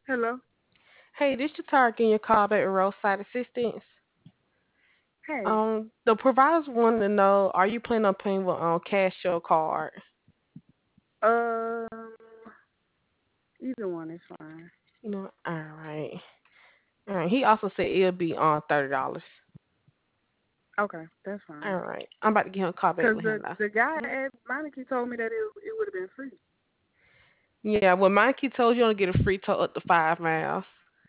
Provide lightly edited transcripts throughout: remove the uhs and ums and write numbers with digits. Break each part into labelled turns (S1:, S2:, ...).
S1: Hello.
S2: Hey, this is Tara getting your call back with roadside assistance.
S1: Hey.
S2: The providers wanted to know, are you planning on paying with cash or card?
S1: Um, either one is fine.
S2: You know, all right. He also said it'll be on $30.
S1: Okay, that's
S2: All
S1: fine.
S2: right, I'm about to give him a call back
S1: Cause
S2: with
S1: the
S2: him now.
S1: the guy at Monica told me that it would have been free.
S2: Yeah, well, Mikey told you only get a free tow up to 5 miles.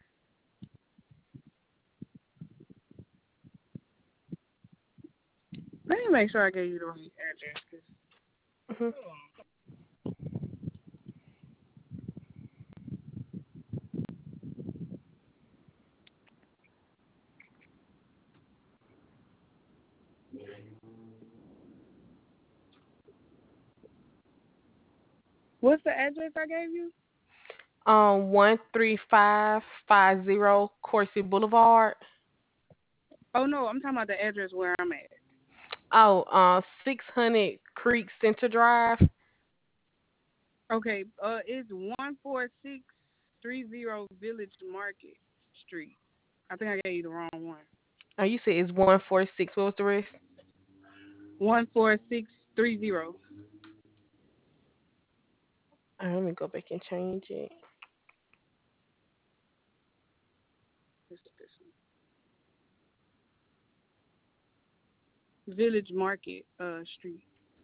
S1: Let me make sure I gave you the right address.
S2: Hmm.
S1: What's the address I gave you?
S2: 13550 Coursey Boulevard.
S1: Oh no, I'm talking about the address where I'm at.
S2: 600 Creek Center Drive.
S1: Okay, it's 14630 Village Market Street. I think I gave you the wrong one.
S2: Oh, you said it's 146. What was the rest?
S1: 14630.
S2: All right, let me go back and change it.
S1: This Village Market Street.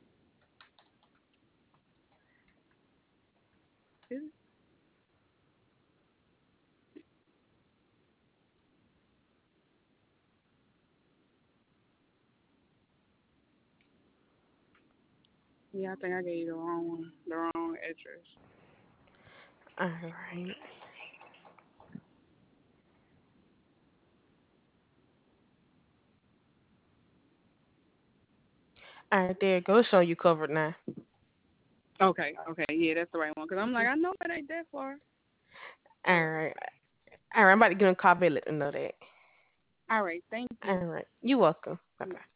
S1: Is it? Yeah, I think I gave you the wrong one, the wrong address.
S2: All right. All right, there it goes. Showing you covered now.
S1: Okay, yeah, that's the right one. Cause I'm like, I know it ain't that far.
S2: All right. All right, I'm about to get on a call back. Let them know that.
S1: All right, thank
S2: All
S1: you.
S2: right. You're welcome. Bye bye.